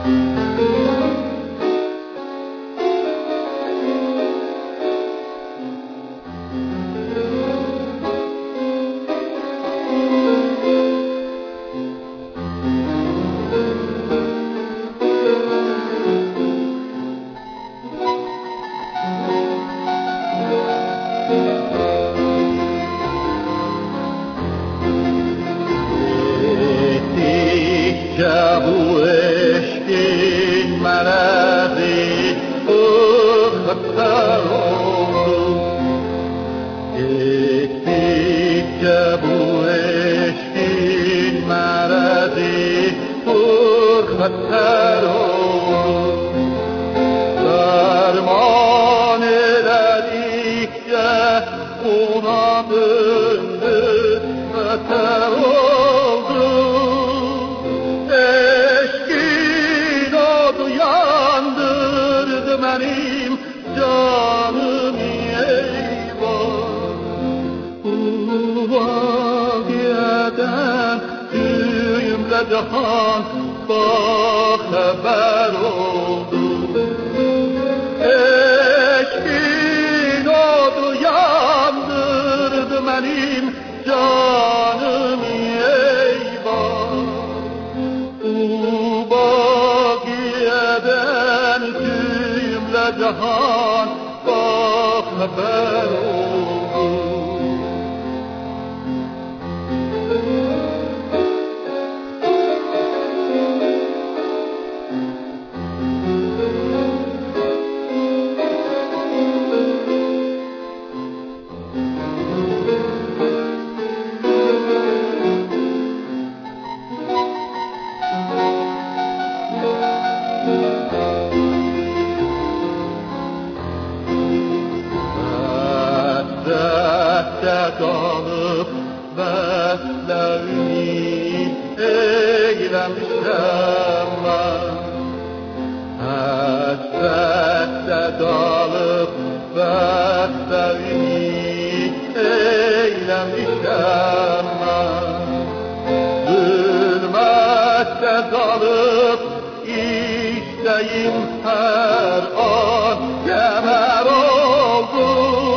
bu eşkin merezi ıhtar oldu. Gittikçe bu eşkin merezi ıhtar oldu. Derman eledikçe ona döndü beter oldu. Eşkin odu yandırdı benim canım eyvah. Bu vakiyeden düğümle cihan bahaber oldu. Eşkin odu yandırdı benim canım eyvah. Bu bakiyeden cümle cihan bahaber oldu. Kalıp beslerini eylemişem ben. Hasrette kalıp beslerini eylemişem ben. Zulmette kalıp isteğim her an kemer oldu.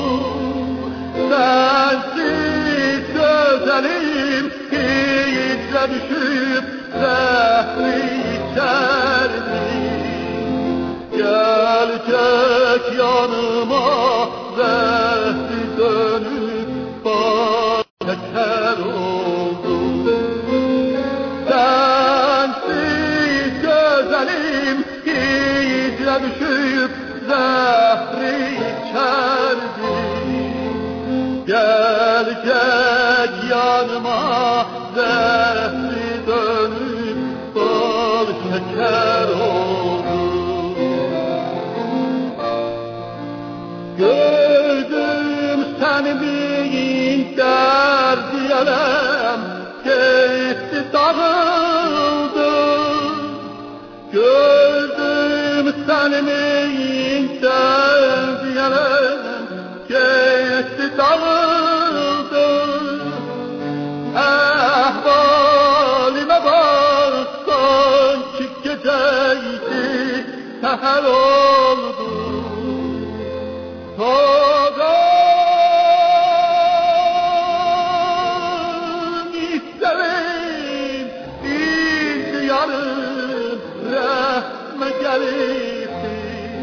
Sensiz güzelim hiçle düşüp zehri içerdim. Gel çek yanıma zehri dönüp şeker oldu. Sensiz güzelim hiçle düşüp zehri içerdim. Gel gel yanıma zehri dönüp bal şeker oldu. Gördüm seni bir derdiyelem geçti dağıldı. Gördüm seni bir derdiyelem geçti dağıldı. Ahvalime baksan ki geceydi seher oldu. Soğan isterim indi yarın rahme gelipti.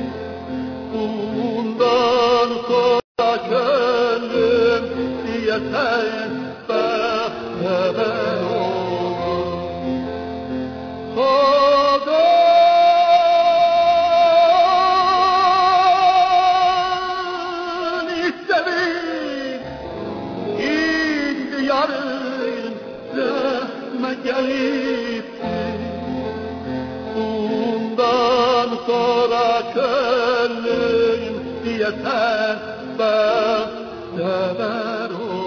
Bundan sonra gönlüm diyesen beraber oldu. Kodan isterim indi yarın rahme gelipti. Bundan sonra gönlüm diyesen ben sever